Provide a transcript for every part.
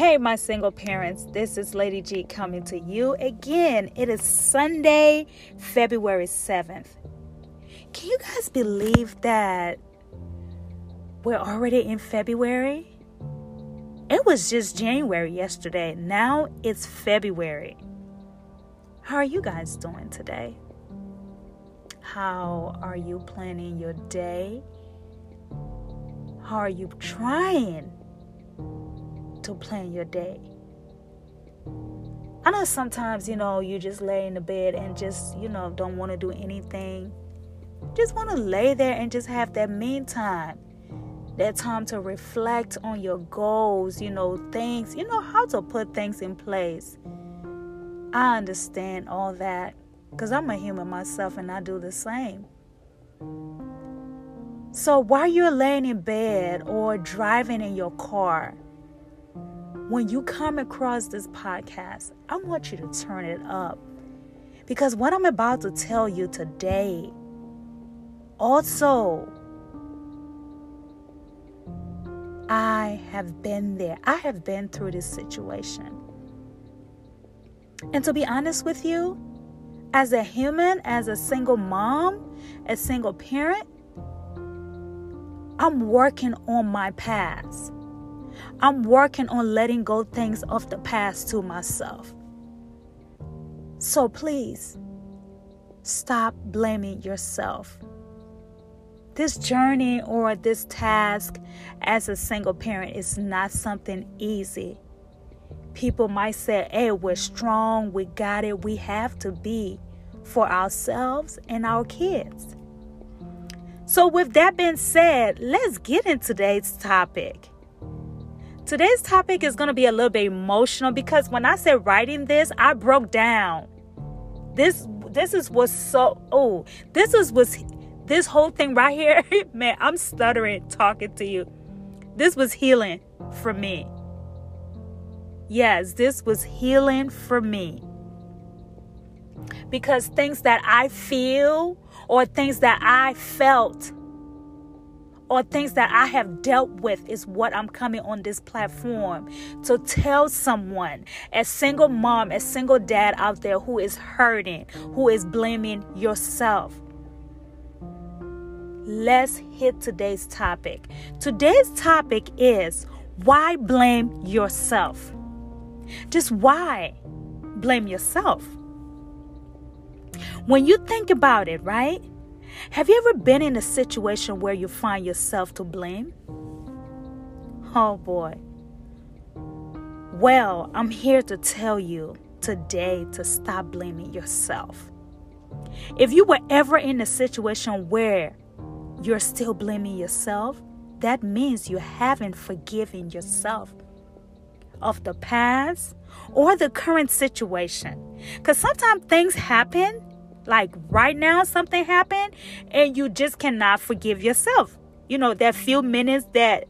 Hey, my single parents, this is Lady G coming to you again. It is Sunday, February 7th. Can you guys believe that we're already in February? It was just January yesterday. Now it's February. How are you guys doing today? How are you planning your day? How are you trying to plan your day? I know sometimes, you just lay in the bed and just, don't want to do anything. Just want to lay there and just have that me time. That time to reflect on your goals, things, how to put things in place. I understand all that because I'm a human myself and I do the same. So while you're laying in bed or driving in your car, when you come across this podcast, I want you to turn it up. Because what I'm about to tell you today, also, I have been there. I have been through this situation. And to be honest with you, as a human, as a single mom, a single parent, I'm working on my past. I'm working on letting go things of the past to myself. So please, stop blaming yourself. This journey or this task as a single parent is not something easy. People might say, hey, we're strong, we got it, we have to be for ourselves and our kids. So with that being said, let's get into today's topic. Today's topic is going to be a little bit emotional because when I said writing this, I broke down. This whole thing right here, man, I'm stuttering talking to you. This was healing for me. Yes, this was healing for me. Because things that I feel or things that I felt or things that I have dealt with is what I'm coming on this platform to tell someone, a single mom, a single dad out there who is hurting, who is blaming yourself. Let's hit today's topic. Today's topic is why blame yourself? Just why blame yourself? When you think about it, right? Have you ever been in a situation where you find yourself to blame? Oh boy. Well, I'm here to tell you today to stop blaming yourself. If you were ever in a situation where you're still blaming yourself, that means you haven't forgiven yourself of the past or the current situation. Because sometimes things happen, like right now something happened, and you just cannot forgive yourself. That few minutes that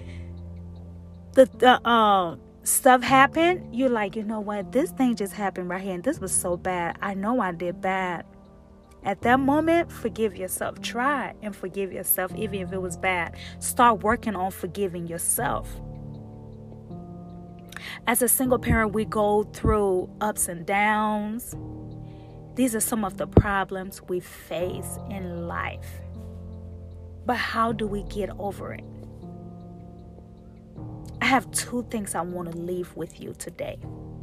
the stuff happened, you're like, you know what, this thing just happened right here, and this was so bad. I know I did bad. At that moment, forgive yourself. Try and forgive yourself, even if it was bad. Start working on forgiving yourself. As a single parent, we go through ups and downs. These are some of the problems we face in life. But how do we get over it? I have two things I want to leave with you today.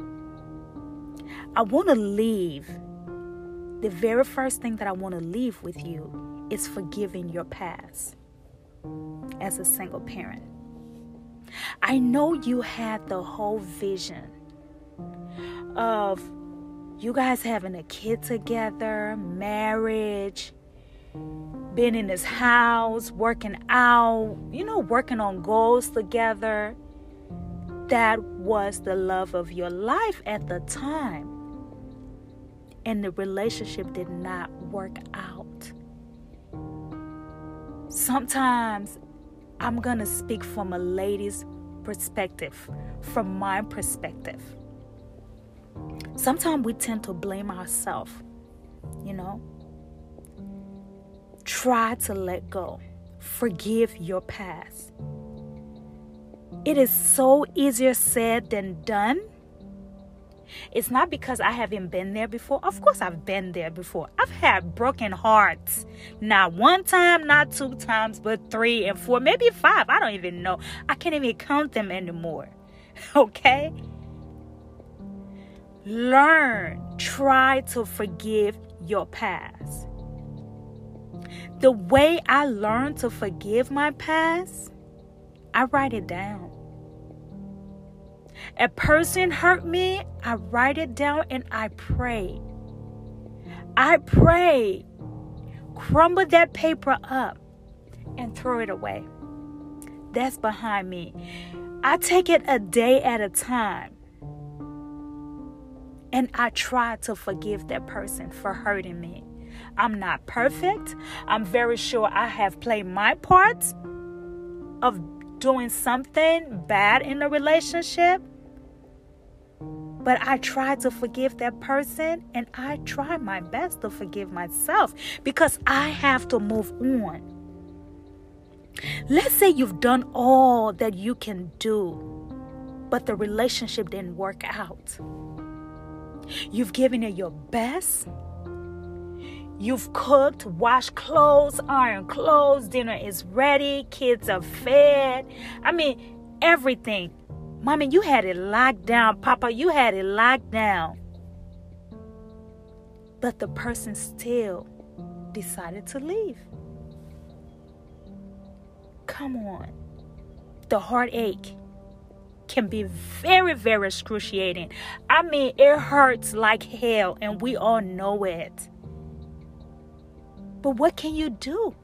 The very first thing that I want to leave with you is forgiving your past as a single parent. I know you had the whole vision of you guys having a kid together, marriage, being in this house, working out, working on goals together. That was the love of your life at the time. And the relationship did not work out. Sometimes I'm going to speak from a lady's perspective, from my perspective. Sometimes we tend to blame ourselves, Try to let go. Forgive your past. it is so easier said than done. It's not because I haven't been there before. Of course, I've been there before. I've had broken hearts. Not one time, not 2 times, but 3 and 4, maybe 5. I don't even know. I can't even count them anymore. Okay? Try to forgive your past. The way I learned to forgive my past, I write it down. A person hurt me, I write it down and I pray. Crumble that paper up and throw it away. That's behind me. I take it a day at a time. And I try to forgive that person for hurting me. I'm not perfect. I'm very sure I have played my part of doing something bad in a relationship. But I try to forgive that person, and I try my best to forgive myself because I have to move on. Let's say you've done all that you can do, but the relationship didn't work out. You've given it your best. You've cooked, washed clothes, ironed clothes, dinner is ready, kids are fed. I mean, everything. Mommy, you had it locked down. Papa, you had it locked down. But the person still decided to leave. Come on. The heartache can be very, very excruciating. I mean, it hurts like hell, and we all know it. But what can you do?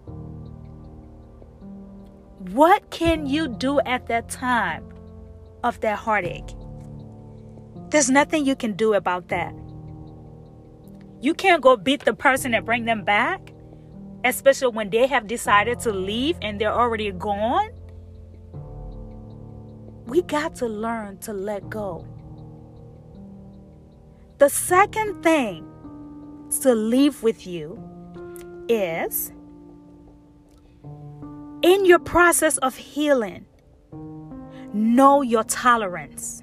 What can you do at that time of that heartache? There's nothing you can do about that. You can't go beat the person and bring them back, especially when they have decided to leave and they're already gone. We got to learn to let go. The second thing to leave with you is, in your process of healing, know your tolerance.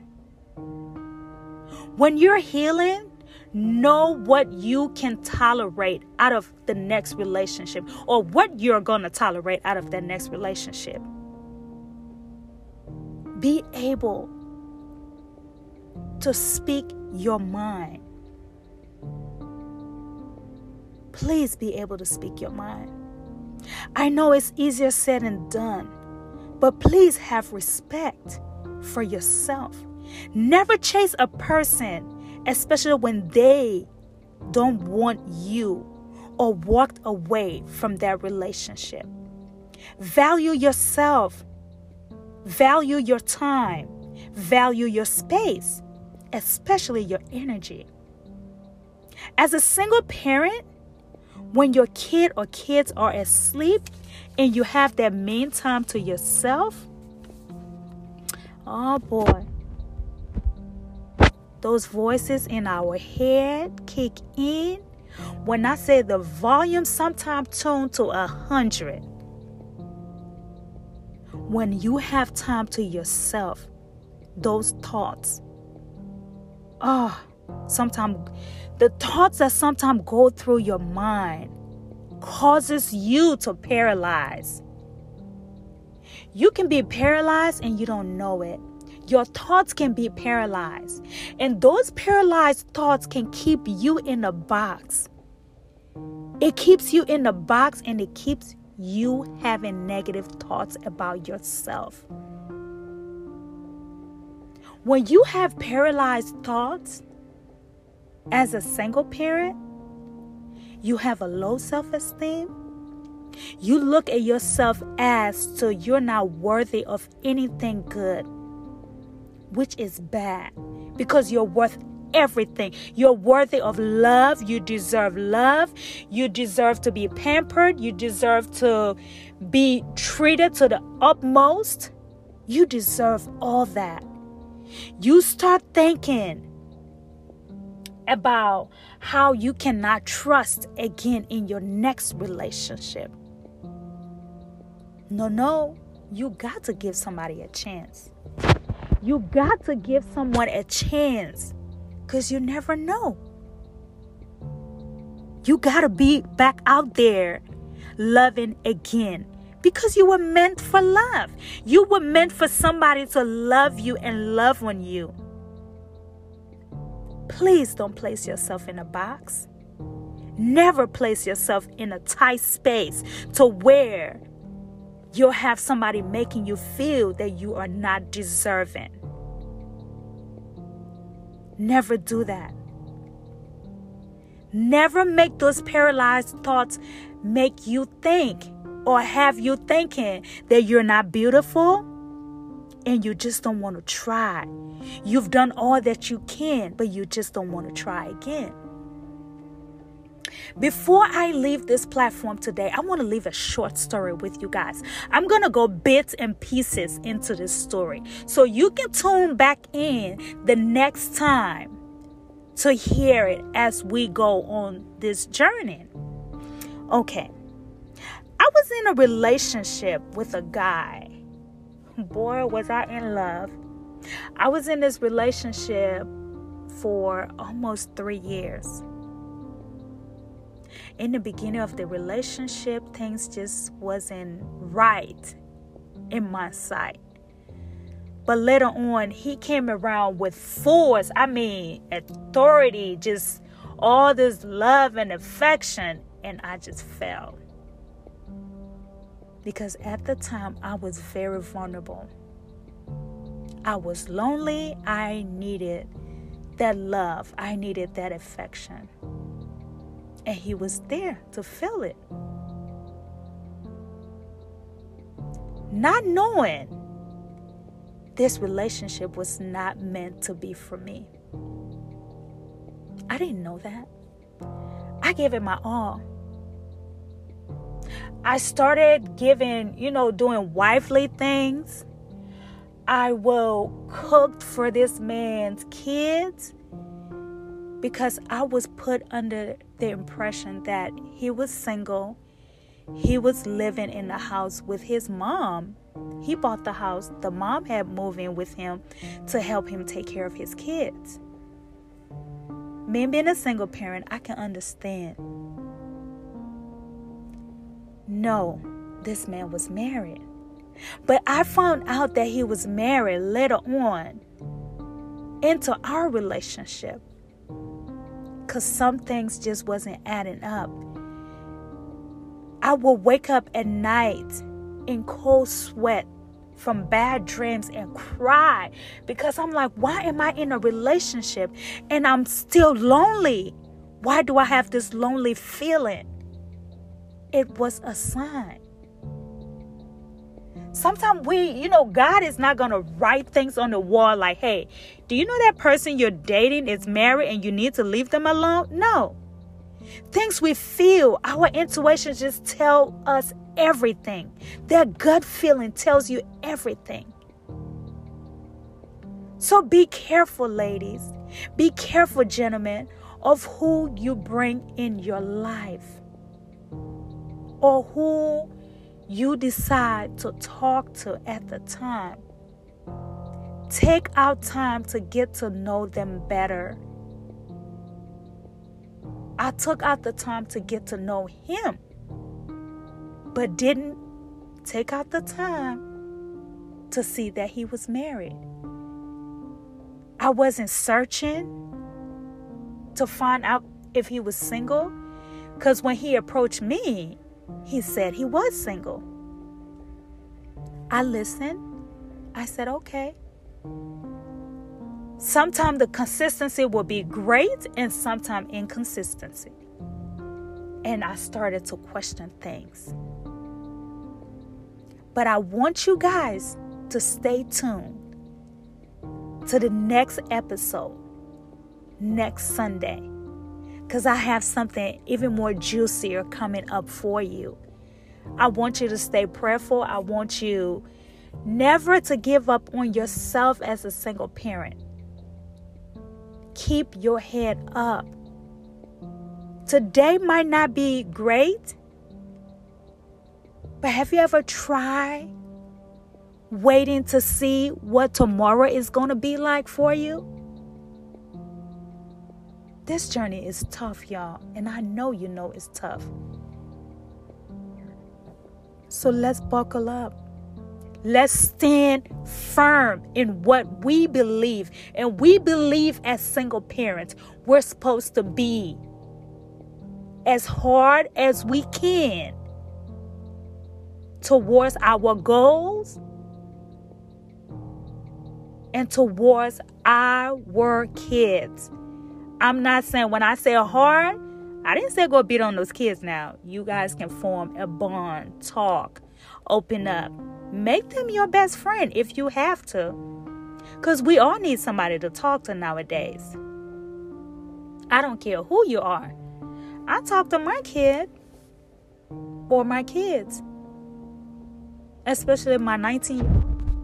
When you're healing, know what you can tolerate out of the next relationship, or what you're going to tolerate out of the next relationship. Be able to speak your mind. Please be able to speak your mind. I know it's easier said than done, but please have respect for yourself. Never chase a person, especially when they don't want you or walked away from that relationship. Value yourself. Value your time. Value your space, especially your energy. As a single parent, when your kid or kids are asleep and you have that main time to yourself, oh boy, those voices in our head kick in. When I say the volume, sometimes tune to 100. When you have time to yourself, those thoughts, sometimes the thoughts that sometimes go through your mind causes you to paralyze. You can be paralyzed and you don't know it. Your thoughts can be paralyzed. And those paralyzed thoughts can keep you in a box. It keeps you in a box, and it keeps you having negative thoughts about yourself. When you have paralyzed thoughts, as a single parent, you have a low self-esteem. You look at yourself as to you're not worthy of anything good, which is bad, because you're worth everything. You're worthy of love. You deserve love. You deserve to be pampered. You deserve to be treated to the utmost. You deserve all that. You start thinking about how you cannot trust again in your next relationship. No, you got to give somebody a chance. You got to give someone a chance, because you never know. You got to be back out there loving again, because you were meant for love. You were meant for somebody to love you and love on you. Please don't place yourself in a box. Never place yourself in a tight space to where you'll have somebody making you feel that you are not deserving. Never do that. Never make those paralyzed thoughts make you think or have you thinking that you're not beautiful and you just don't want to try. You've done all that you can, but you just don't want to try again. Before I leave this platform today, I want to leave a short story with you guys. I'm going to go bits and pieces into this story, so you can tune back in the next time to hear it as we go on this journey. Okay. I was in a relationship with a guy. Boy, was I in love. I was in this relationship for almost 3 years. In the beginning of the relationship, things just wasn't right in my sight. But later on, he came around with force. Authority, just all this love and affection. And I just fell. Because at the time, I was very vulnerable. I was lonely. I needed that love. I needed that affection. And he was there to fill it. Not knowing this relationship was not meant to be for me. I didn't know that. I gave it my all. I started doing wifely things. I will cook for this man's kids, because I was put under the impression that he was single. He was living in the house with his mom. He bought the house. The mom had moved in with him to help him take care of his kids. Me being a single parent, I can understand. No, this man was married. But I found out that he was married later on into our relationship, because some things just wasn't adding up. I would wake up at night in cold sweat from bad dreams and cry, because I'm like, why am I in a relationship and I'm still lonely? Why do I have this lonely feeling? It was a sign. Sometimes God is not going to write things on the wall like, hey, do you know that person you're dating is married and you need to leave them alone? No. Things we feel, our intuition just tell us everything. That gut feeling tells you everything. So be careful, ladies. Be careful, gentlemen, of who you bring in your life, or who you decide to talk to at the time. Take out time to get to know them better. I took out the time to get to know him, but didn't take out the time to see that he was married. I wasn't searching to find out if he was single, because when he approached me, he said he was single. I listened. I said, okay. Sometimes the consistency will be great and sometimes inconsistency. And I started to question things. But I want you guys to stay tuned to the next episode next Sunday, because I have something even more juicier coming up for you. I want you to stay prayerful. I want you never to give up on yourself as a single parent. Keep your head up. Today might not be great, but have you ever tried waiting to see what tomorrow is going to be like for you? This journey is tough, y'all, and I know you know it's tough. So let's buckle up. Let's stand firm in what we believe. And we believe as single parents, we're supposed to be as hard as we can towards our goals and towards our kids. I'm not saying, when I say hard, I didn't say go beat on those kids now. You guys can form a bond, talk, open up. Make them your best friend if you have to. Because we all need somebody to talk to nowadays. I don't care who you are. I talk to my kid or my kids. Especially my 19-year-old.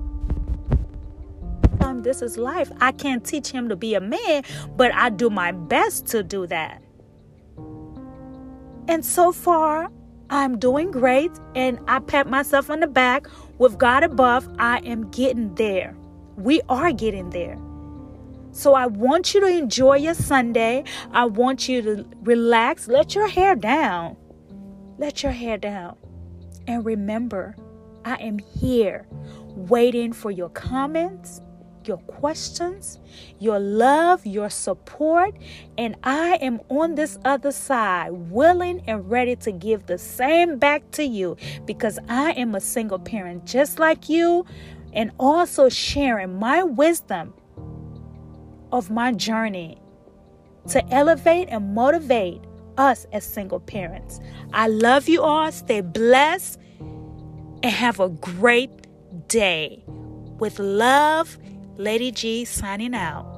This is life. I can't teach him to be a man, but I do my best to do that. And so far, I'm doing great, and I pat myself on the back. With God above, I am getting there. We are getting there. So I want you to enjoy your Sunday. I want you to relax. Let your hair down. Let your hair down. And remember, I am here waiting for your comments, your questions, your love, your support, and I am on this other side, willing and ready to give the same back to you, because I am a single parent just like you, and also sharing my wisdom of my journey to elevate and motivate us as single parents. I love you all. Stay blessed and have a great day. With love, Lady G signing out.